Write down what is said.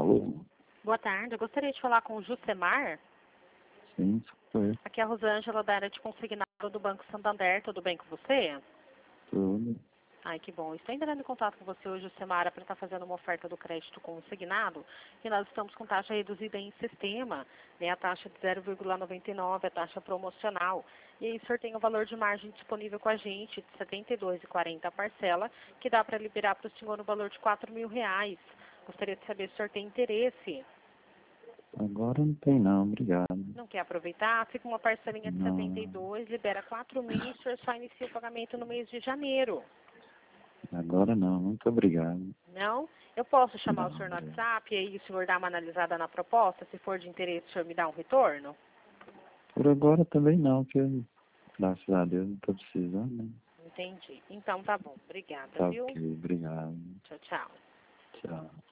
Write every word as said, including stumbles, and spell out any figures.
Alô? Boa tarde, eu gostaria de falar com o Jusemar. Sim, sou eu. Aqui é a Rosângela da área de consignado do Banco Santander, tudo bem com você? Tudo. Ai, que bom. Estou entrando em contato com você hoje, Jusemar, para estar fazendo uma oferta do crédito consignado, e nós estamos com taxa reduzida em sistema, né, a taxa de zero vírgula noventa e nove, a taxa promocional. E aí o senhor tem o valor de margem disponível com a gente de setenta e dois reais e quarenta centavos a parcela, que dá para liberar para o senhor no valor de quatro mil reais. Gostaria de saber se o senhor tem interesse. Agora não tem não, obrigado. Não quer aproveitar? Fica uma parcelinha de setenta e Não, dois, libera quatro mil e o senhor só inicia o pagamento no mês de janeiro. agora não, muito obrigado. Não? Eu posso chamar o Não, senhor no obrigado. WhatsApp e aí o senhor dá uma analisada na proposta? Se for de interesse, o senhor me dá um retorno? Por agora também não, porque graças a Deus não estou precisando, né? Entendi. Então tá bom. Obrigada, Tá viu? ok, obrigado. Tchau, tchau. Tchau.